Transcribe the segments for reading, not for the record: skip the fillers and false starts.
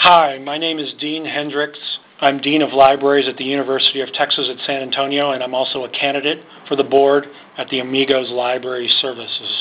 Hi, my name is Dean Hendricks. I'm Dean of Libraries at the University of Texas at San Antonio, and I'm also a candidate for the board at the Amigos Library Services.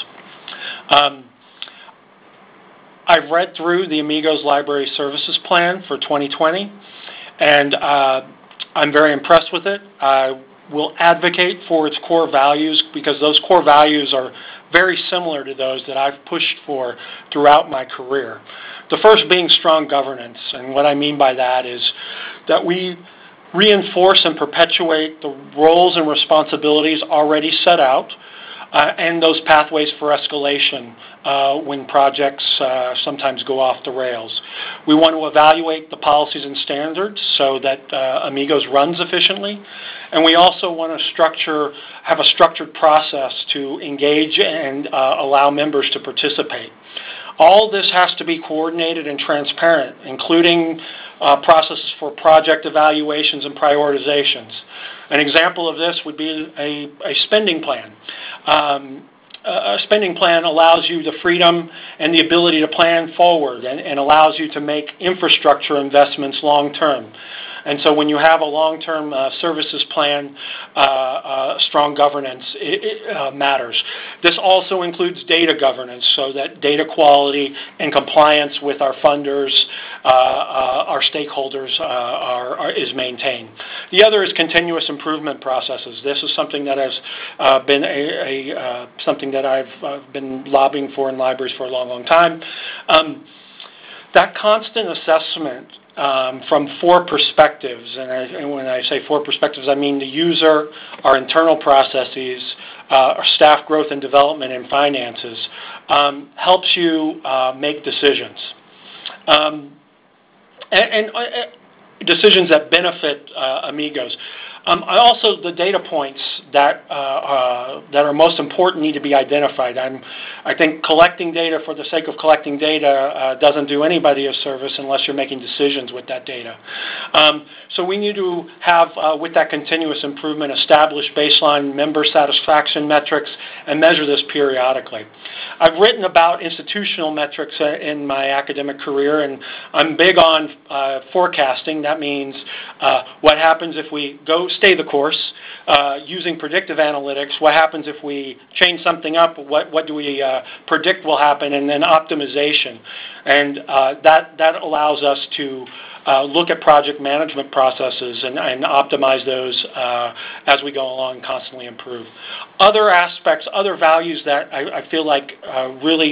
I've read through the Amigos Library Services Plan for 2020, and I'm very impressed with it. I will advocate for its core values because those core values are very similar to those that I've pushed for throughout my career. The first being strong governance, and what I mean by that is that we reinforce and perpetuate the roles and responsibilities already set out and those pathways for escalation when projects sometimes go off the rails. We want to evaluate the policies and standards so that Amigos runs efficiently, and we also want to have a structured process to engage and allow members to participate. All this has to be coordinated and transparent, including processes for project evaluations and prioritizations. An example of this would be a spending plan. A spending plan allows you the freedom and the ability to plan forward and allows you to make infrastructure investments long term. And so when you have a long-term services plan, strong governance matters. This also includes data governance so that data quality and compliance with our funders, our stakeholders is maintained. The other is continuous improvement processes. This is something that has been something that I've been lobbying for in libraries for a long, long time. That constant assessment from four perspectives, and when I say four perspectives, I mean the user, our internal processes, our staff growth and development, and finances, helps you make decisions. And decisions that benefit Amigos. Also, the data points that are most important need to be identified. I think collecting data for the sake of collecting data doesn't do anybody a service unless you're making decisions with that data. So we need to have, with that continuous improvement, establish baseline member satisfaction metrics and measure this periodically. I've written about institutional metrics in my academic career, and I'm big on forecasting. That means what happens if we stay the course using predictive analytics. What happens if we change something up? What do we predict will happen? And then optimization. And that allows us to look at project management processes and optimize those as we go along and constantly improve. Other aspects, other values that I feel like really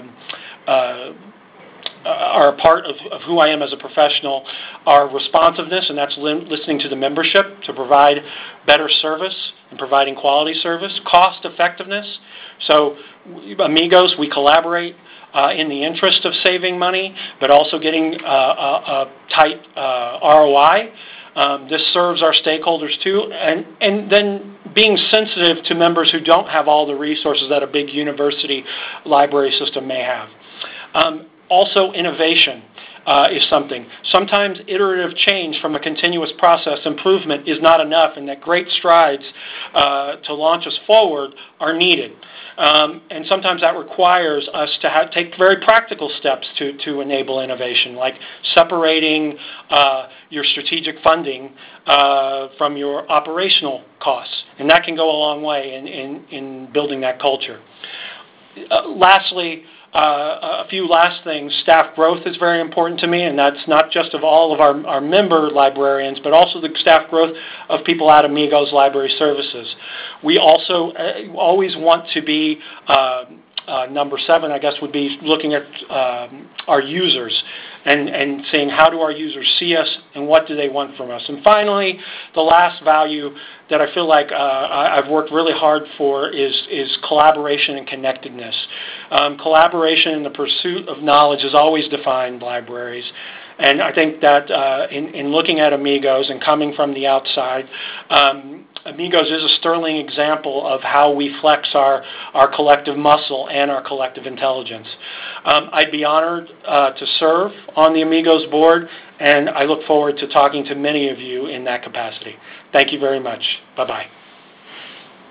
are a part of who I am as a professional are responsiveness, and that's listening to the membership to provide better service and providing quality service. Cost effectiveness. So Amigos, we collaborate in the interest of saving money, but also getting a tight ROI. This serves our stakeholders too, and then being sensitive to members who don't have all the resources that a big university library system may have. Also, innovation is something. Sometimes iterative change from a continuous process improvement is not enough, and that great strides to launch us forward are needed. And sometimes that requires us to take very practical steps to enable innovation, like separating your strategic funding from your operational costs. And that can go a long way in building that culture. Lastly, a few last things. Staff growth is very important to me, and that's not just of all of our member librarians, but also the staff growth of people at Amigos Library Services. We also always want to be, number 7, I guess, would be looking at our users and saying how do our users see us and what do they want from us. And finally, the last value that I feel like I've worked really hard for is collaboration and connectedness. Collaboration in the pursuit of knowledge has always defined libraries. And I think that in looking at Amigos and coming from the outside, Amigos is a sterling example of how we flex our collective muscle and our collective intelligence. I'd be honored to serve on the Amigos board, and I look forward to talking to many of you in that capacity. Thank you very much. Bye-bye.